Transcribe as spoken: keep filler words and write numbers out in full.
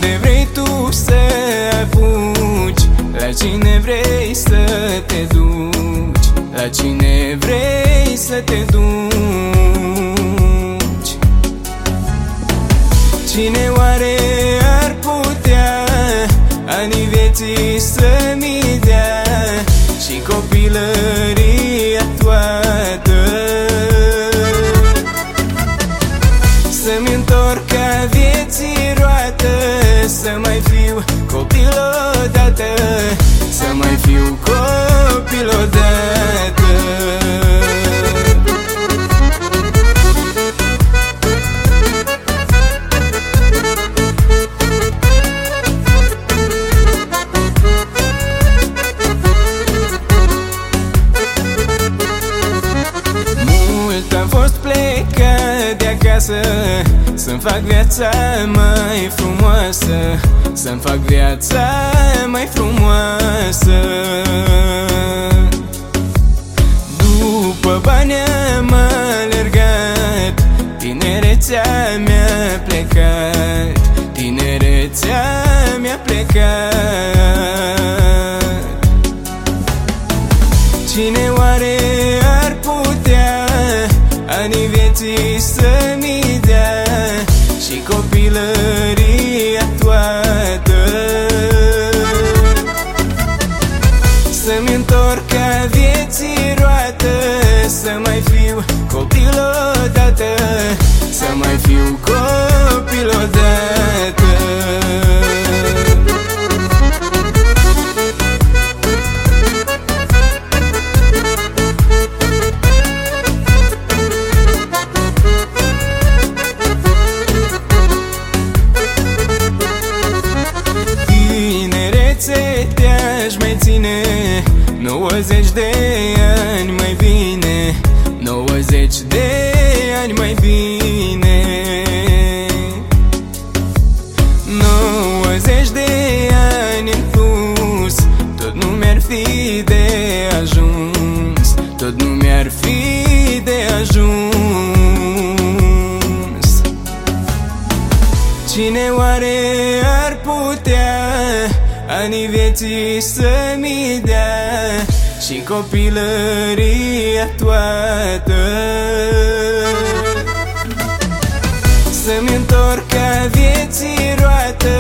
Unde vrei tu să apuci? La cine vrei să te duci? La cine vrei să te duci? Cine oare ar putea anii vieții să-mi dea și copilăria toată? Să-mi întorc ca vieții roată, să mai fiu copil odată, să mai fiu copil odată. Mult am fost plecat de acasă să-mi fac viața mai frumoasă, să-mi fac viața mai frumoasă. După bani am alergat, tinerețea mi-a plecat, tinerețea mi-a plecat. Cine oare ar putea anii vieții să-mi dea și copilăria toată? Să-mi întorc ca vieții roată, să mai fiu copil odată, să mai fiu copil odată. Te-aș mai ține nouăzeci de ani mai bine, nouăzeci de ani mai bine. Nouăzeci de ani în plus, tot nu mi-ar fi de ajuns, tot nu mi-ar fi de ajuns. Cine oare ar putea anii vieții să-mi dea și copilăria toată? Să-mi întorc ca vieții roată,